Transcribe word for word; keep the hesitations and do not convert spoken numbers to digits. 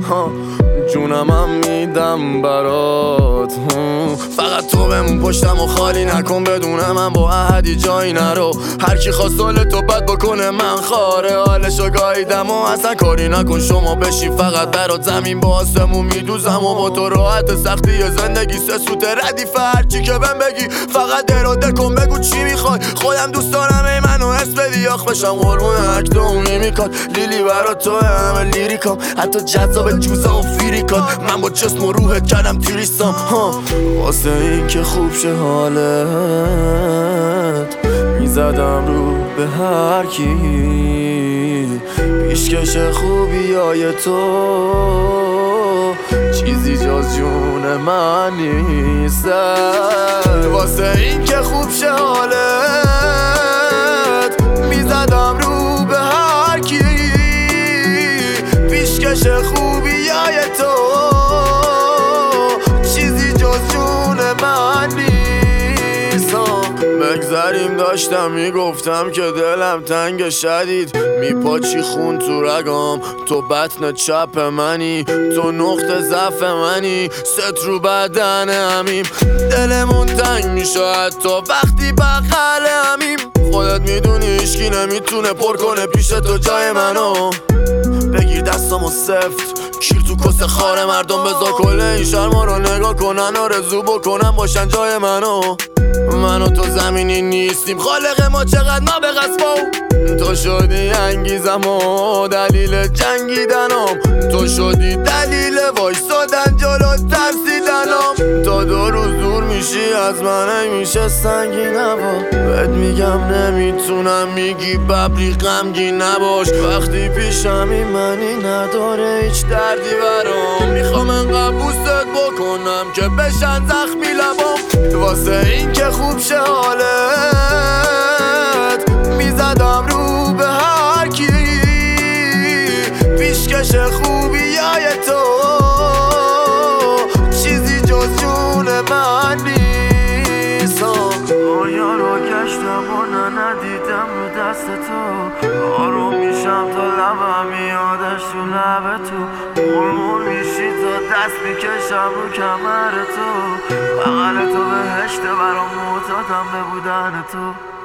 جونمم میدم برات. فقط تو بمون پشتم و خالی نکن، بدون من با احدی جایی نرو. هر کی خواست حال تو بد بکنه من خاره حالشو گاییدم و اصلا کاری نکن. شما بشین فقط برات زمین با آسمون میدوزم و با تو راحت سختی زندگی سه سوت ردیف هرچی که بهم بگی فقط اراده کن بگو چی میخوای. خودم دوست دارم ای منو حس بدی آخ بشم قربون اکتومی میکاد. لیلی برات تو همه لیریکام، حتی جذاب جوزه و فیریکات. من با جسم و روحت کردم تیریستم واسه این که خوب شه حالت. میزدم رو به هر کی پیشکش خوبیای تو، چیزی جز جون من نیست. واسه این که خوب شه حالت میزدم رو به هر کی پیشکش خوبیای تو، چیزی جز جون من نیست. بگذریم داشتم میگفتم که دلم تنگ شدید، میپاچی خون تو رگام، تو بطن چپ منی، تو نقطه ضعف منی، ست رو بدن همیم. دلمون تنگ میشه حتی وقتی بغل همیم. خودت میدونی هیچکی نمیتونه پر کنه پیش تو جای منو. بگیر دستامو سفت کیر تو کس خاره مردم، بذار کل این شرما رو نگاه کنن آرزو بکنن باشن جای منو. من و تو زمینی نیستیم خالق ما چقدر نابغصبا. تو شدی انگیزم و دلیل جنگیدنم، تو شدی دلیل وایسادن جلو ترسیدنم. تا دو روز دور میشی از من میشه سنگین نبا. بهت میگم نمیتونم میگی ببری غمگین نباش. وقتی پیشمی منی نداره هیچ دردی برام. میخوام انقدر بوست بکنم که بشن زخمی لبام. واسه این که خوب شه حالت میزدم رو به هر کی پیشکش خوبیای تو، چیزی جز جون من نیست. آیا رو گشتم و ندیدم رو دست تو، آروم میشم تا لبم میادش تو لب تو. مرمور میشی تا دست میکشم رو کمر تو، بغل تو بهشته برام معتادم به بودن تو.